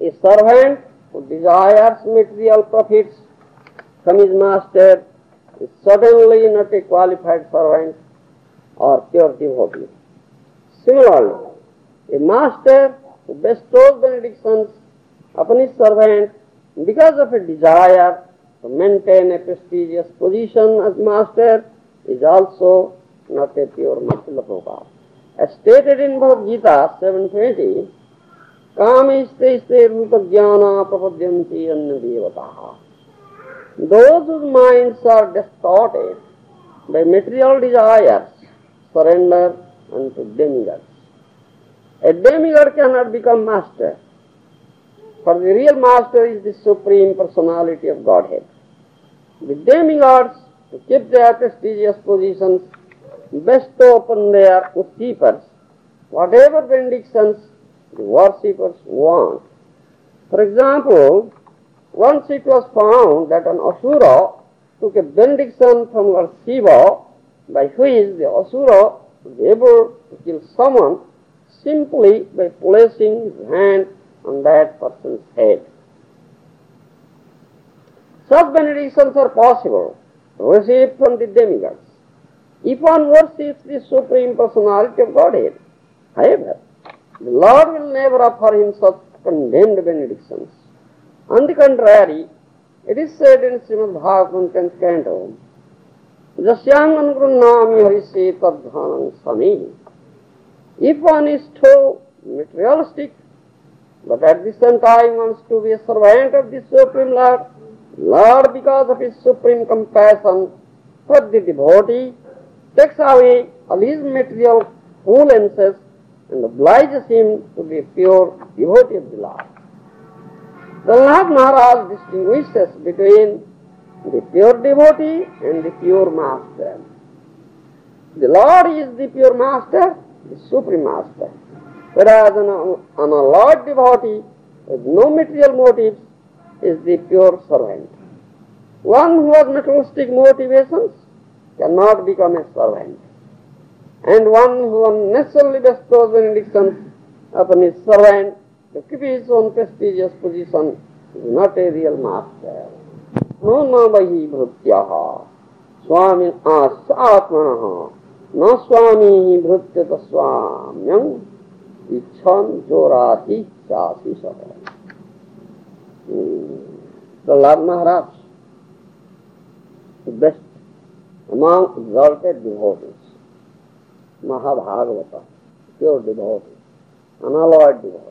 A servant who desires material profits from his master is certainly not a qualified servant or pure devotee. Similarly, a master who bestows benedictions upon his servant because of a desire to maintain a prestigious position as master is also not a pure Matsulapoka. As stated in Bhagavad Gita 7:20, Kamiste rupa jnana prapadyanti anna devataha. Those whose minds are distorted by material desires surrender unto demigods. A demigod cannot become master, for the real master is the Supreme Personality of Godhead. The demigods, to keep their prestigious positions, bestow upon their worshippers whatever benedictions the worshippers want. For example, once it was found that an Asura took a benediction from Lord Shiva, by which the Asura was able to kill someone simply by placing his hand on that person's head. Such benedictions are possible to receive from the demigods if one worships the Supreme Personality of Godhead. However, the Lord will never offer him such condemned benedictions. On the contrary, it is said in Srimad Bhagavatam 10th canto, Jasyang anugrunnami harishe tadhanam sami. If one is too materialistic, but at the same time wants to be a servant of the Supreme Lord, because of his supreme compassion for the devotee, takes away all his material opulences and obliges him to be a pure devotee of the Lord. The Lord Maharaj distinguishes between the pure devotee and the pure master. The Lord is the pure master, the supreme master, whereas an unalloyed devotee with no material motives is the pure servant. One who has materialistic motivations cannot become a servant, and one who unnecessarily bestows benedictions upon his servant to keep his own prestigious position is not a real master. No namahi bhrutyaha swami atmanaha na swami bhrutyata swamyam ichhan jorati chasi sata. Prahlad Maharaj, the best among exalted devotees, Mahabhagavata, pure devotee, unalloyed devotee.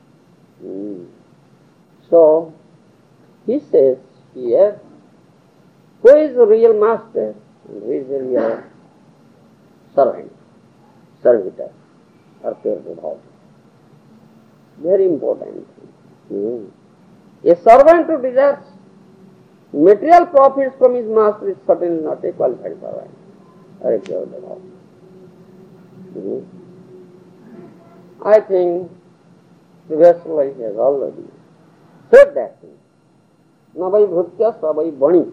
So, he says here, who is the real master and who is the real servant, servitor, or pure devotee. Very important. A servant who desires material profits from his master is certainly not a qualified servant or a pure devotee. I think Srivastava has already said that thing. Navai bhrutya savai bani.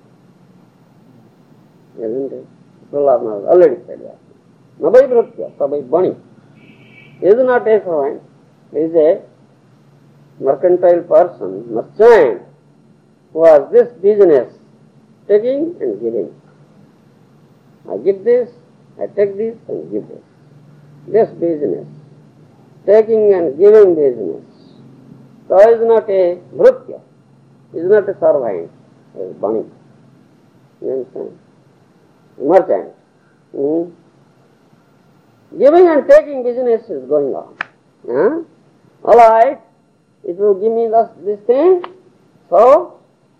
Isn't it? Prahlad Maharaj already said that. Navai bhrutya savai bani. He is not a servant. He is a mercantile person, merchant, who has this business, taking and giving. I give this, I take this and give this. This business, taking and giving business. So is not a bhrutya, is not a servant, is bani. You understand? Merchant. Giving and taking business is going on. All right, it will give me this thing, so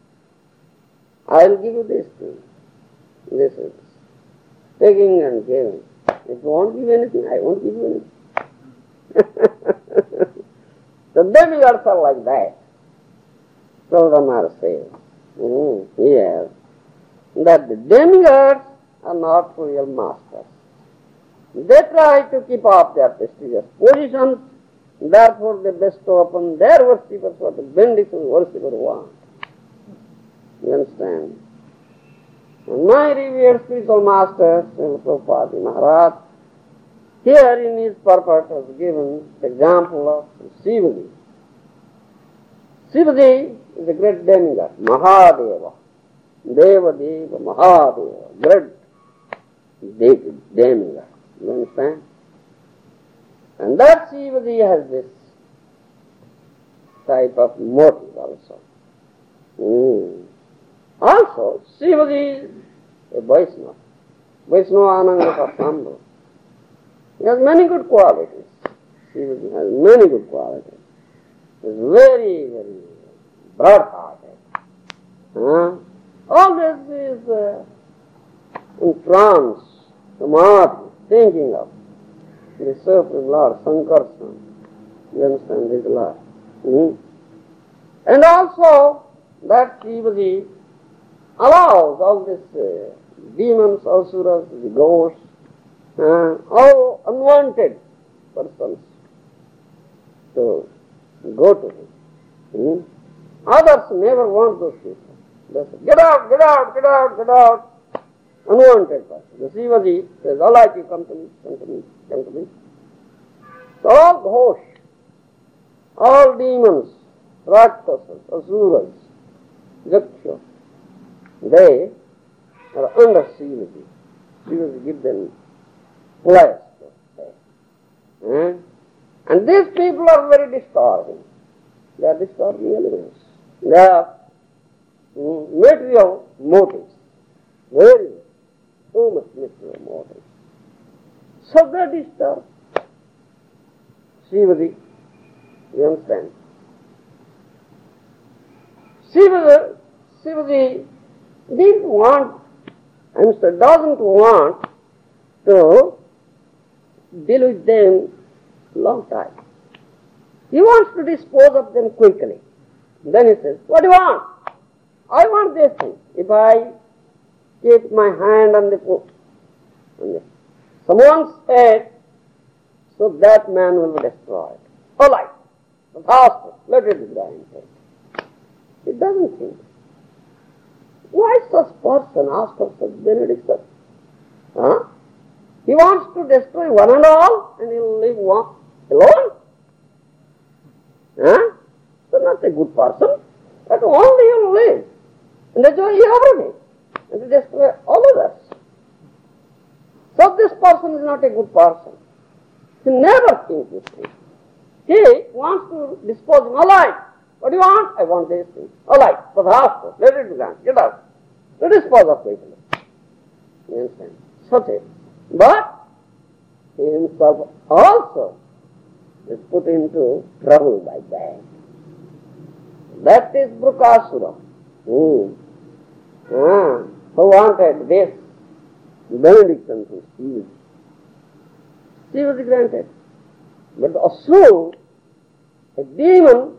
I will give you this thing. This is taking and giving. If you won't give anything, I won't give you anything. The demigods are like that. Prahlad Maharaj says here that the demigods are not real masters. They try to keep up their prestigious positions, therefore they bestow upon their worshippers what the benedictions worshipper want. You understand? And my revered spiritual master, Srila Prabhupada Maharaj, here in his purport has given the example of Shivaji. Shivaji is a great demigod, Mahadeva. Deva, Deva, Mahadeva, great demigod. You understand? And that Shivaji has this type of motive also. Also, Shivaji is a Vaishnava. Vaishnava Ananga Pasambha. He has many good qualities. Shivaji has many good qualities. He is very, very broad-hearted. All this is in trance, samadhi, thinking of the Supreme Lord, Sankarsana. You understand this Lord? And also that Shivaji allows all these demons, asuras, the ghosts, all unwanted persons to go to him. Others never want those people. They say, get out, get out, get out, get out. Unwanted person. The Shivaji says, all right, you come to me, come to me, come to me. So all ghosts, all demons, rakshasas, asuras, yaksha, they are under Shivaji. Shivaji gives them place to stay. And these people are very disturbing. They are disturbing elements. They are material motives. Very, too much material motives. So they disturb Shivaji. You understand? Shivaji didn't want, doesn't want to deal with them long time. He wants to dispose of them quickly. Then he says, what do you want? I want this thing. If I keep my hand on someone's head, so that man will be destroyed. All right, faster, let it be done. It doesn't think. Why such person ask for such benediction? He wants to destroy one and all, and he will live one alone? So not a good person, but only he will live and enjoy everything and to destroy all others. So this person is not a good person. He never thinks this thing. He wants to dispose him. All right, what do you want? I want this thing. All right, for the house, let it be done. Get out. To dispose of people. You understand? Such it. But he himself also is put into trouble by that. That is Brukasura. Who wanted this benediction to Shiva. She was granted. But the Asura, a demon,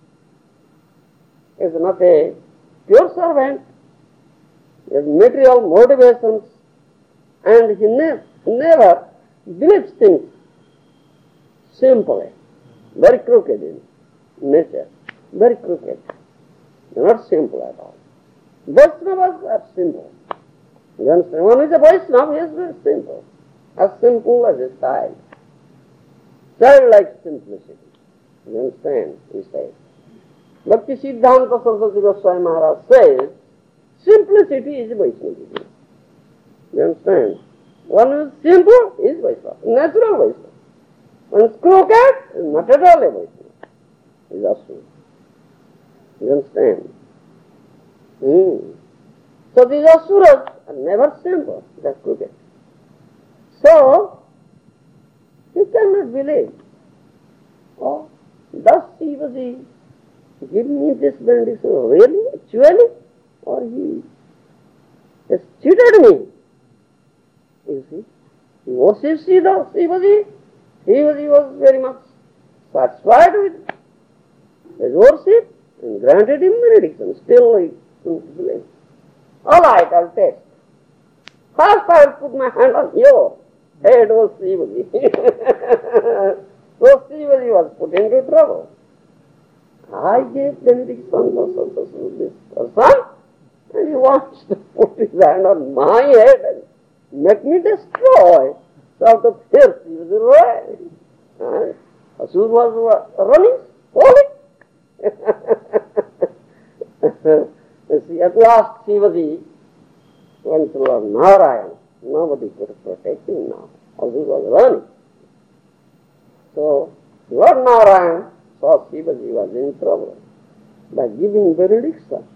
is not a pure servant. He has material motivations, and he never believes things simply, very crooked in nature, very crooked. They're not simple at all. Vaishnavas are simple. You understand? One is a Vaishnava, he is very simple as a child. Childlike simplicity. You understand? He says. Bhakti Siddhanta Saraswati Goswami Maharaj says, simplicity is Vaishnava. You understand? One who is simple is Vaishnava, natural Vaishnava. One is crooked is not at all a Vaishnava. Is Asura. You understand? So these Asuras are never simple, they are crooked. So, you cannot believe. Oh, does Shivaji give me this benediction really, actually? Or he has cheated me? You see, he worships Shivaji. Shivaji was very much satisfied with his worship and granted him benediction. Still he couldn't believe. All right, I'll test. First I will put my hand on your head, O Shivaji. So Shivaji was put into trouble. I gave benediction to this person, and he wants to put his hand on my head and make me destroy. So out of fear, Shivaji ran. Asura was running, falling. At last Shivaji went to Lord Narayan. Nobody could protect him now. All this was running. So Lord Narayan saw Shivaji was in trouble by giving benediction.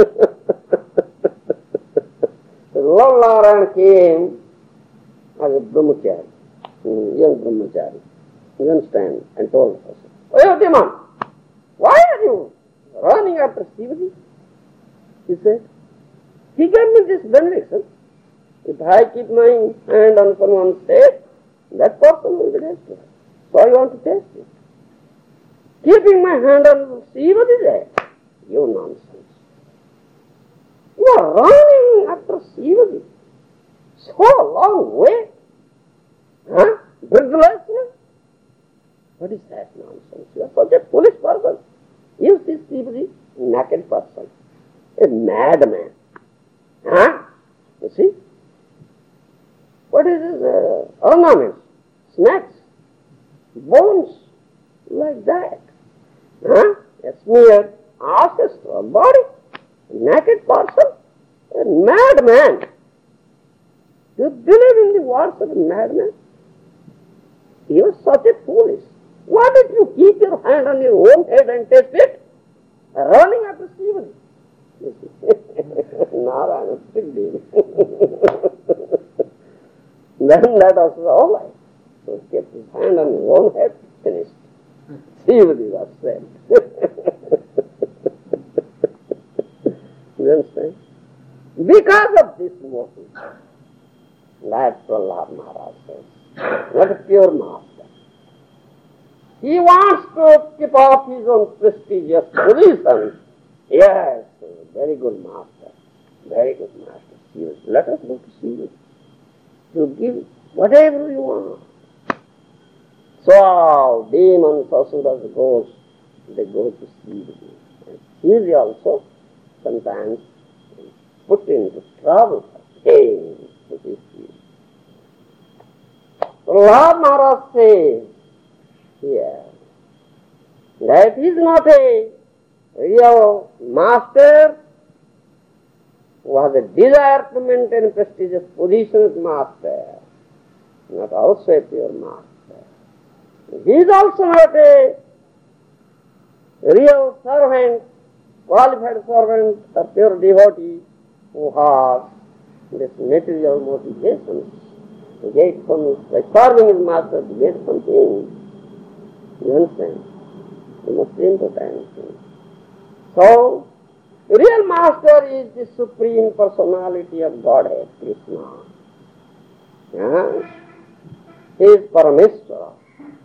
So Lord Narayan came as a brahmachari, young brahmachari. You understand? And told the person, "Oh, demon, why are you running after Shivaji?" He said, "He gave me this benediction. If I keep my hand on someone's head, that person will be destroyed. So I want to test it. Keeping my hand on Shivaji's head? You nonsense. You are running after Shivaji. So long way. Huh? Breathlessness? What is that nonsense? You are such a foolish person. You see Shivaji, naked person, a madman. Huh? You see? What is his ornaments? Snacks, bones, like that. Huh? A smeared ashes to a body, a naked person, a madman. Do you believe in the words of a madman? You are such a foolish. Why did you keep your hand on your own head and test it? Running after Shivaji. Narayana, big deal. Then that was all right. So he kept his hand on his own head, finished. Shivaji was saved. You understand? Because of this motive, that Prahlad Maharaj says, not a pure master. He wants to keep up his own prestigious position. Yes, very good master. Very good master. Shivaji. Let us go to Shivaji. He'll give whatever you want. So demons, asuras, ghosts, they go to Shivaji. And Shivaji also sometimes put into trouble for pain with his feet. Prahlad Maharaj says here that he is not a real master who has a desire to maintain prestigious position as master, not also a pure master. He is also not a real servant, qualified servant, a pure devotee who has this material motivation to get some, by serving his master to get something. You understand? You must important. So, the real master is the Supreme Personality of Godhead, Krishna. Yeah? He is Parameshwara.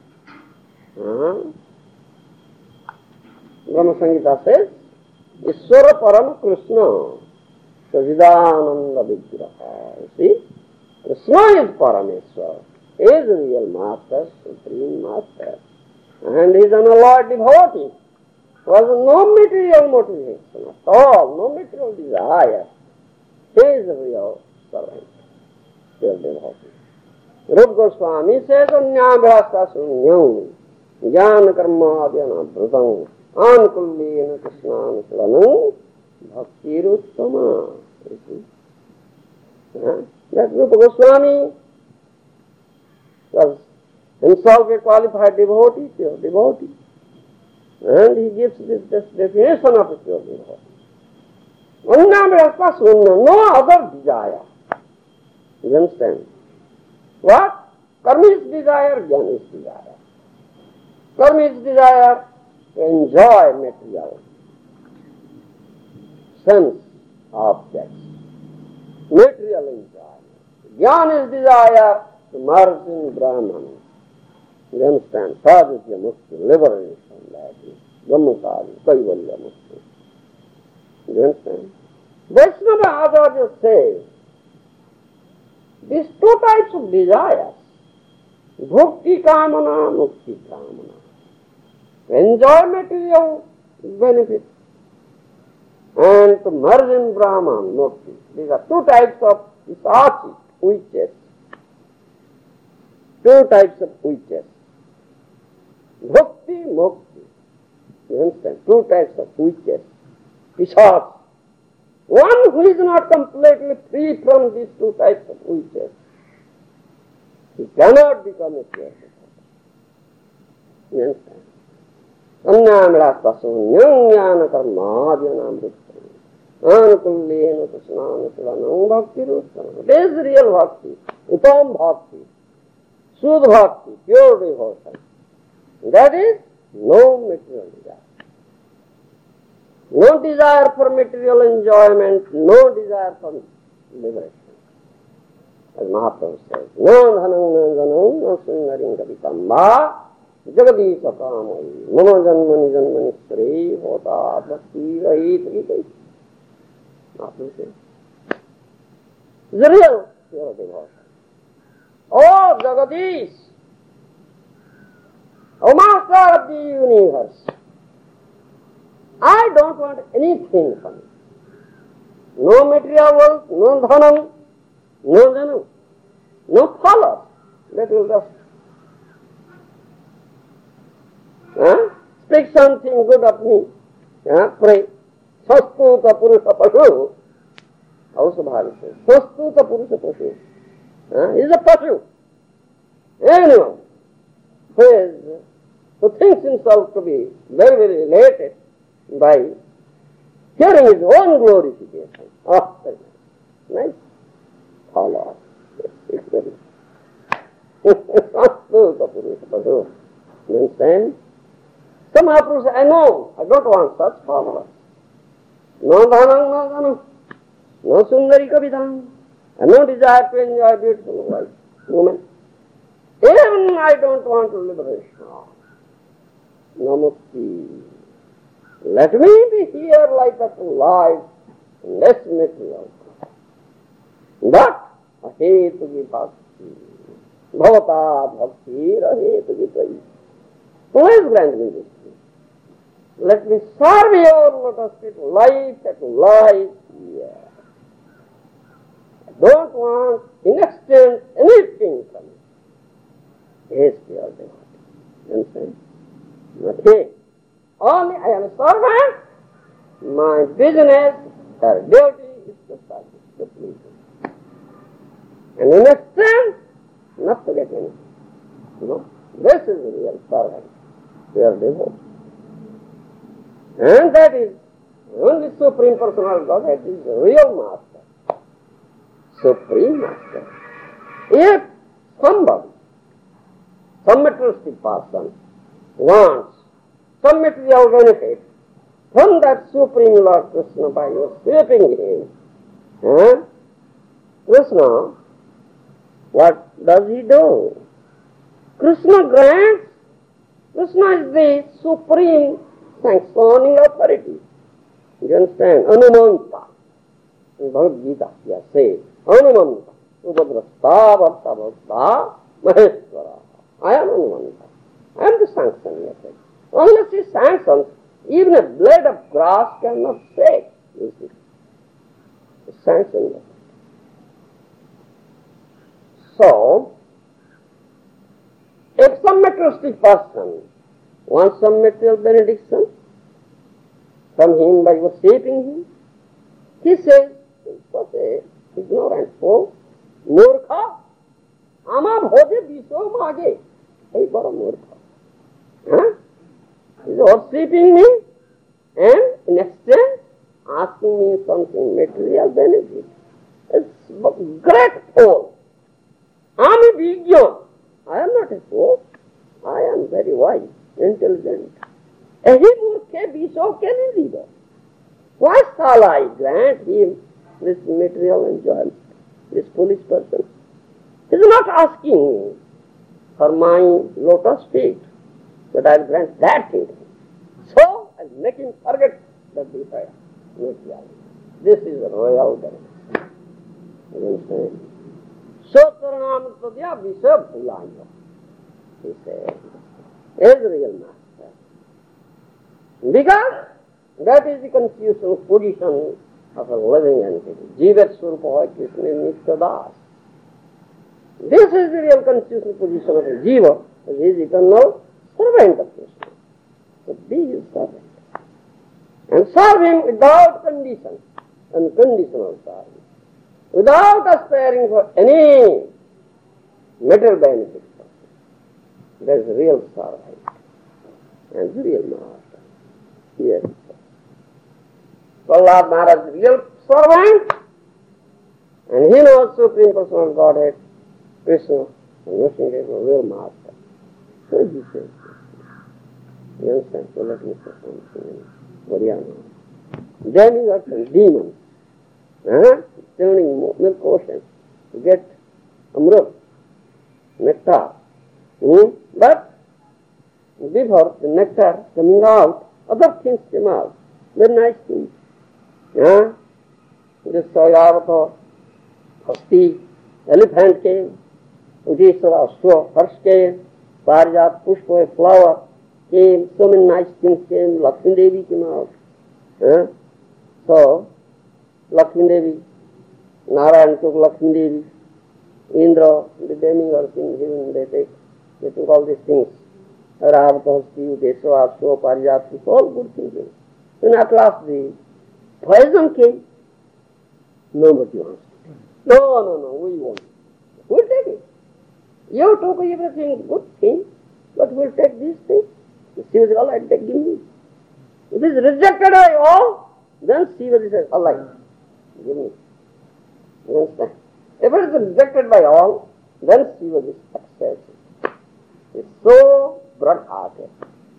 Brahma Samhita says, Ishvara Param Krishna, Sajidananda Vigraha. You see? Krishna is Parameshwara. He is the real master, Supreme Master. And he is an unalloyed devotee. Who has no material motivation at all, no material desire. He is a real servant, real devotee. Rupa Goswami says, Anyabhyasa sunyam, jnana karma adhyana bhrutam, ankullena krishnam salanam, bhaktiruttama. That Rupa Goswami was himself a qualified devotee, pure devotee. And he gives this definition of a pure devotee. No other desire. You understand? What? Karma is desire, jnana is desire. Karma is desire to enjoy material sense objects, material enjoyment. Jnana is desire to merge in Brahman. You understand? Sadhya mukti, liberation, that is Brahmacharya, Kaivalya mukti. You understand? Vaishnava Acharya says, these two types of desires, bhukti kamana, mukti kamana, enjoy material benefit and to merge in Brahman, mukti. These are two types of Isachi, witches. Two types of witches. Bhakti, mukti. You understand? Two types of witches. Pisats. One who is not completely free from these two types of wishes, he cannot become a pure devotee. You understand? Annamilastasunyam jnana karmadyanamritam anukullena tasnana salanam bhakti ruttam. It is real bhakti, uttam bhakti, sudh bhakti, pure devotion. That is no material desire. No desire for material enjoyment, no desire for liberation. As Mahaprabhu says, no dhanam no dhanam no sundarim kavikamba jagadisa kamai mano janmani janmani sri hota bhakti rahit vikai. Mahaprabhu says, the real pure devotion. Oh Jagadish, O Master of the universe, I don't want anything from you. No material wealth, no dhanam, no dhanam, no followers. That will just speak something good of me. Pray. Sastuta purusha pashu. Also Bhagavad says, Sastuta purusha pashu. He is a pashu. Anyone who thinks himself to be very, very elated by hearing his own glorification. Oh, nice. Follow. It's very you understand? Some Mahaprabhu say, I know, I don't want such followers. No dhanam, no dhanam. No sundari kavidam. I have no desire to enjoy beautiful wife, woman. Even I don't want liberation. No mukti. Let me be here like a life, less material. But ahetu ki bhakti, bhavata bhakti, ahetu ki tai. Who has granted me this? Let me serve your lotus feet life at life here. I don't want in exchange anything from you. Yes, pure devotee. Understand? Nothing. Only I am a servant. My business or duty is to serve, to please him. And in exchange, not to get anything. This is the real servant, pure devotee. And that is only Supreme Personal Godhead is the real Master, Supreme Master. If somebody, some materialistic person, wants some material benefit from that Supreme Lord Krishna by worshipping him, Krishna, what does he do? Krishna grants. Krishna is the supreme sanctioning authority. You understand? Anumanta. In Bhagavad Gita, he has said, Anumanta, Upadrasta, Bhakta, Bhakta, Maheshwara. I am Anumanta. I am the sanctioning authority. Unless he sanctions, even a blade of grass cannot shake. You see? The sanctioning authority. So, if some materialistic person wants some material benediction from him by worshipping him, he says, such a ignorant fool, murkha, ama bhoje viso mage. Hey, bara murkha. He is worshipping me and in exchange asking me something material benefit. It's a great fool. I am a vigyan. I am not a fool. I am very wise, intelligent. Ehi murkhe viso kene diva. Why shall I grant him this material enjoyment, this foolish person? He is not asking me for my lotus feet, but I will grant that thing. So I will make him forget the desire. This is a royal benefit. You understand? Sotaranam Tadya Visa Bhulanya. He said, is real master. Because that is the constitutional position of a living entity. Jiva Swarupa Krishna Nityadas. This is the real constitutional position of a Jiva, who is eternal servant of Krishna. So be his servant. And serve him without condition. unconditional service, without aspiring for any material benefit. That is real servant and real master. Yes. Prahlad Maharaj is real servant, and he knows Supreme Personal Godhead, Krishna, and Vishnu is a real master. So he says, you understand? So let me say something in Haryana. Demigods and demons, turning milk ocean to get amrit, nectar. But before the nectar coming out, other things came out. Very nice things. This Sauyavata, Hasti, elephant came, Udesara, Ashwa, Harsh came, Parijat, Pushpa, a flower came, so many nice things came, Lakshmi Devi came out. So, Lakshmi Devi, Narayan took Lakshmi Devi, Indra, the demigods in heaven, they took all these things. Ravata, Hasti, Udesara, Ashwa, Parijat, all good things. Then at last the poison came. Nobody wants to take. No, we won't. We'll take it. You took everything, good thing, but we'll take these things. She was all right, give me. If it is rejected by all, then Shiva says, all right, give me. You understand? If it is rejected by all, then Shiva is accepts it. It's so broad-hearted.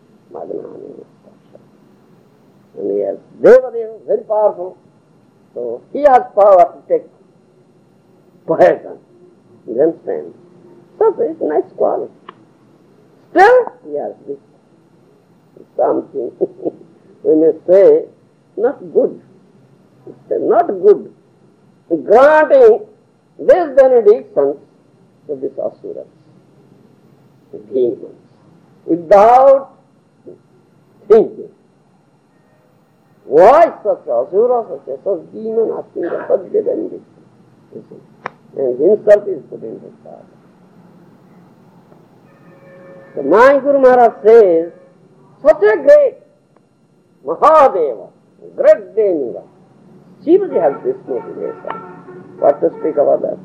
And he has Devadeva, very powerful. So he has power to take poison. You understand? So it's a nice quality. Still, he has this something, we may say, not good. It's not good. Granting these benedictions to these asuras, the demons, without thinking. Why such asura, such demon asking for such benediction? And himself is put in the start. So my Guru Maharaj says, such a great Mahadeva, great demigod, Shivaji has this motivation. What to speak about that?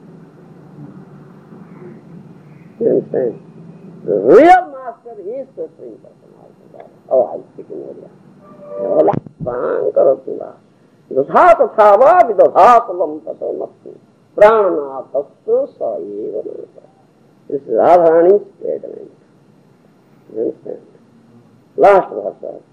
You understand? The real master is Supreme Personality. Oh, I speak in India. Dodha tatha va vidodhatalam tato mastu prananapastu sa eva nata. This is Radharani's statement. You understand? Last verse.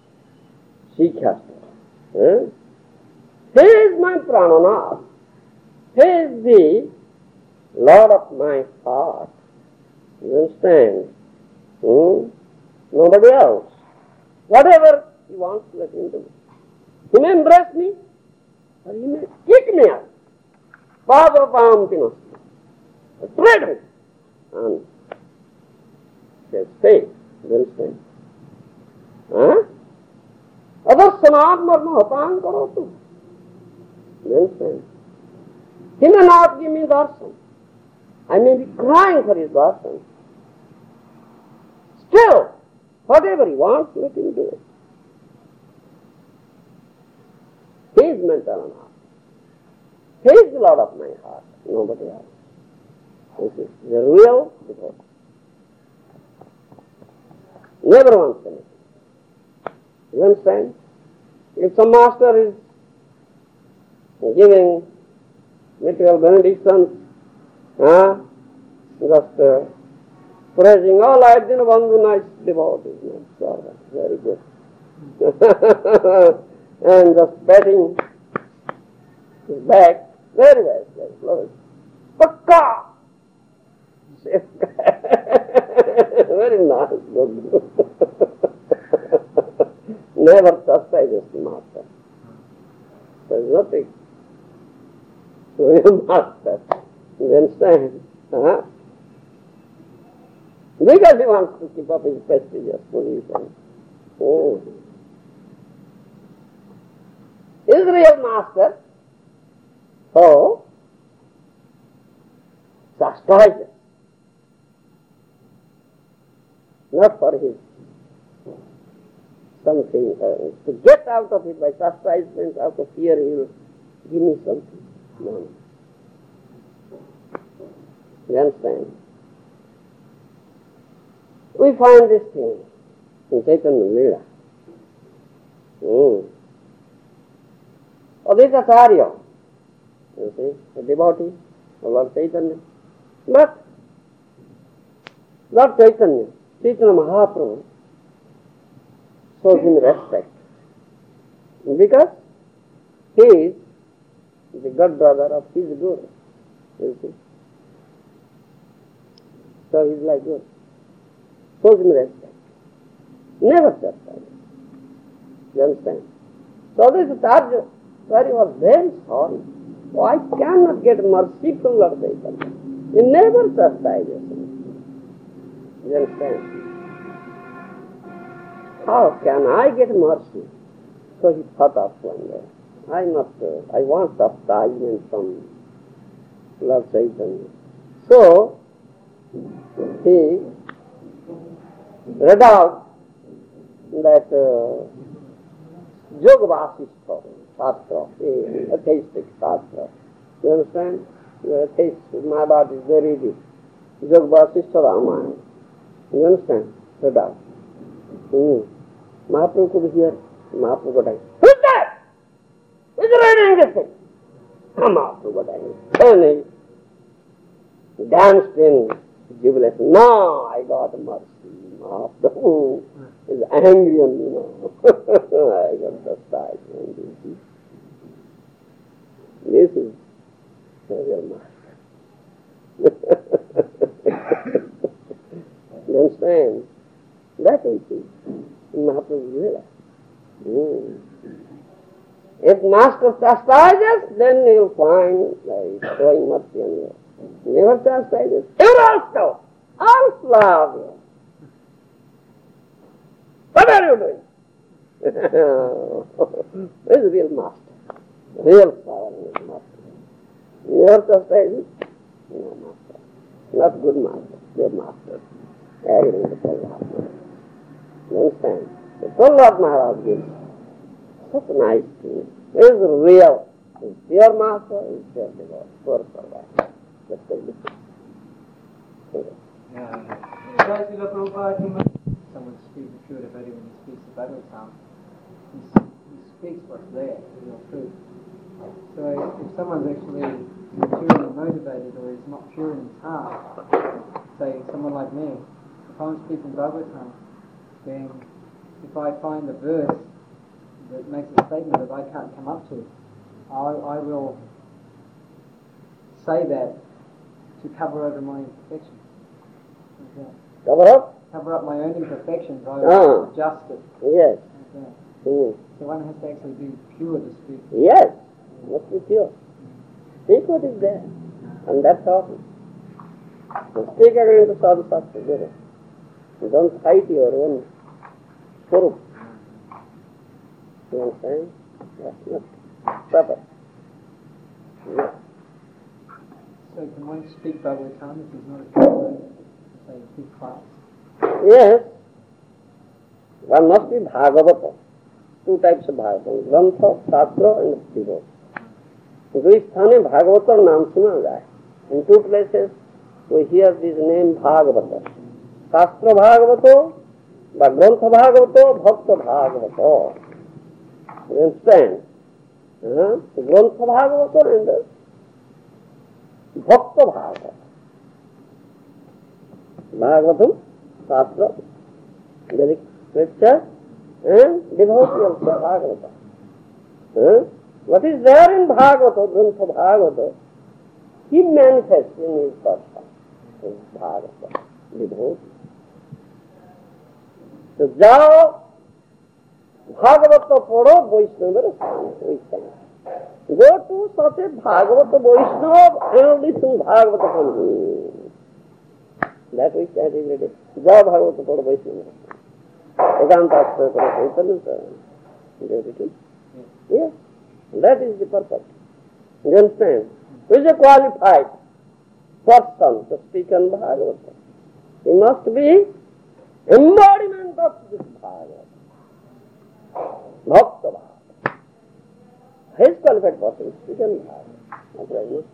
Shikhya. He is my prananath. He is the Lord of my heart. You understand? Nobody else. Whatever he wants, let him do. He may embrace me, or he may kick me out. Father Pahampinos. Trade me. And says, faith. You understand? Other sanat marma hatan karotu. You understand? He may not give me darshan. I may be crying for his darshan. Still, whatever he wants, let him do it. He is mental enough. He is the Lord of my heart, nobody else. This is the real devotion. Never wants anything. You understand? If some master is giving material benedictions, just praising all right, then one nice devotee, very good. And just patting his back, very well, very close. Pakka! Very nice, good. Never chastises the master. There is nothing to the master. You understand? Because he wants to keep up his prestigious position. Oh. Israel master, so chastises, not for his something, to get out of it by chastisement, out of fear, he will give me something. No. You understand? We find this thing in Chaitanya Lila. Advaita you see, a devotee of Lord Chaitanya. But Lord Chaitanya, Chaitanya Mahaprabhu, shows him respect. Because he is the god brother of his Guru. You see. So he is like Guru. Shows him respect. Never chastises. You understand? So this Acharya was very sorry. Oh, I cannot get merciful Lord Chaitanya. He never chastises me. You understand? How can I get mercy? So he thought of one day, I want chastisement from Lord Chaitanya. So he read out that Yoga Vasishtha Shastra, atheistic Shastra. You understand? The atheist, Mahabharata is very deep. Yoga Vasishtha Ramayana. You understand? Read out. Mahaprabhu could hear. Mahaprabhu got angry. Who's that? Who's reading this thing? Mahaprabhu got angry. And he danced in jubilation. Now I got mercy. Mahaprabhu is angry on me now. I got chastisement. This is the real master. You understand? That we see in Mahaprabhu's Lila. If Master chastises, then you will find that he is showing mercy on you. Never chastises. You also love you. What are you doing? This is real master. Real power in his master. Never chastises. No master. Not good master. Good master. Agreeing with Prahlad Maharaj. You understand? The Prahlad Maharaj gives such a nice thing. He is real. He is pure master, he is pure devotee. Pure Prahlad. Let's take this. Someone speaks the pure devotee when he speaks the Bhagavatam. He speaks what's there, the real truth. So if someone's actually purely motivated or is not pure in his heart, say someone like me, if I'm speaking Bhagavatam, then if I find a verse that makes a statement that I can't come up to, I will say that to cover over my imperfections. Okay. Cover up? Cover up my own imperfections, I will adjust it. Yes. Okay. So one has to actually be pure to speak. Yes, must be pure. Speak what is there, and that's all. So speak according to Sadhu Shastra Guru. You don't hide your own swarup. You understand? That's not proper. Yes. So can one speak Bhagavatam if he's not a pure, say a big class? Yes. One must be Bhagavata. Two types of Bhagavatam. Grantha, Shastra and Devotee. दुई स्थाने भागवतर नाम सुना जाए. In two places we hear this name Bhagavata. Shastra Bhagavato, the Grantha Bhagavato, Bhakta Bhagavato. You understand? Grantha Bhagavato and Bhakta Bhagavato. Bhagavatam, Shastra, Vedic scripture, and devotee also Bhagavata. What is there in Bhagavata, Grantha Bhagavata, he manifests in his person, his Bhagavata, devotee. So jao Bhagavata pado Vaishnava Rasana. Go to such a Bhagavata Vaishnava and listen Bhagavata from him. That we chant every day. Jao Bhagavata pado Vaishnava Rasana. Ekanta Chaitanya Chaitanya. Yes. That is the purpose. You understand? Who is a qualified person to speak on Bhagavata? He must be embodiment of this Bhagavata. Bhakta Bhav. His qualified persons, he can have. Not right, no?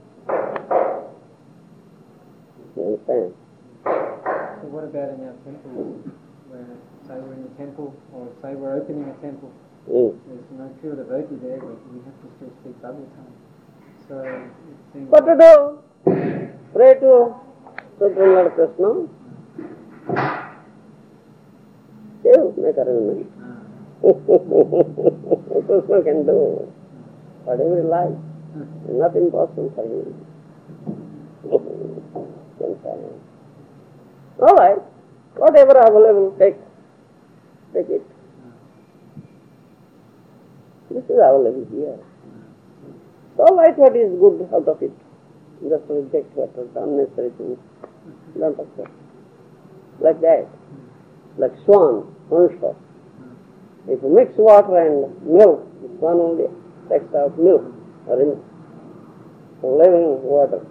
You understand? So what about in our temples, where say we're in a temple, or say we're opening a temple, there's no pure devotee there, but we have to still speak Bhagavatam. So it seems What to do? Pray to Supreme Lord Krishna. You make arrangement. Krishna can do whatever he likes. Nothing possible for him. All right, whatever available, take it. This is available here. So all right, what is good out of it? Just reject what is unnecessary things. Don't accept. Like that. Like swan, manushka. If you mix water and milk, the swan only takes out milk or living water.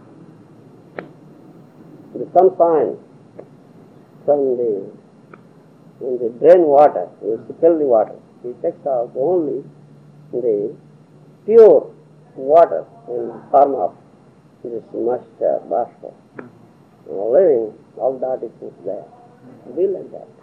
The sun shines from the drain water, you fill the water. It takes out only the pure water in the form of this moisture, bashpa. Living, all that is there. Be like that.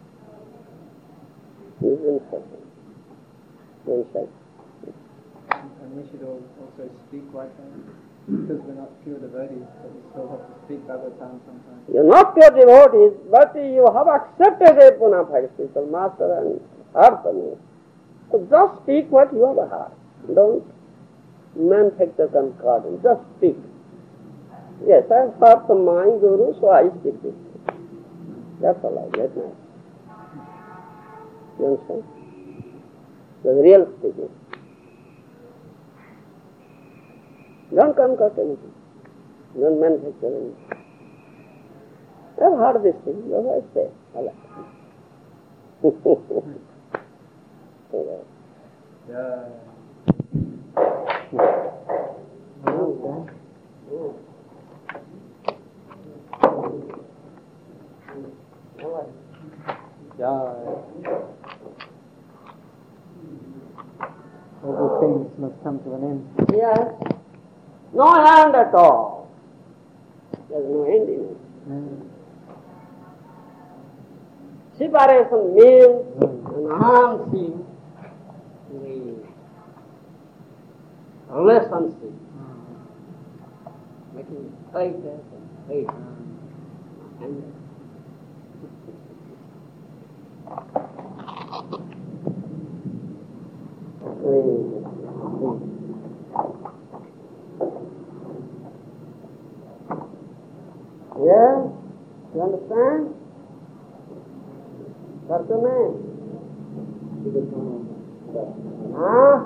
This is instruction. Insight. And we should also speak like that, because we're not pure devotees, but we still have to speak Bhagavatam sometimes. You're not pure devotees, but you have accepted a bona fide spiritual master and heard from you. So just speak what you have heard. Don't manufacture concordance. Just speak. Yes, I have heard from my Guru, so I speak this. That's all I get now. You understand? The real speaking. Don't concoct anything. Don't manufacture anything. I've heard this thing, that's why I say. I like it. Yeah. All good things must come to an end. Yes. No end at all. There's no end in it. Separation means enhancing the relationship, making it tighter and tighter. And yes, you understand? What's your name? Huh?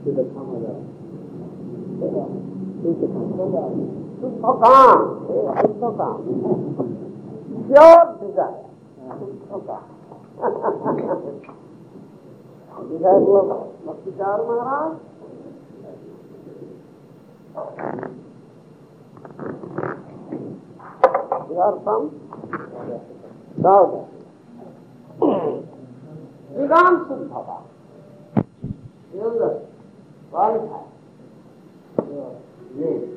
Pure desire. Disciple of Bhakti-Char Maharaj. You are from Saudi. Sriram Suddhava. You are qualified. Your name.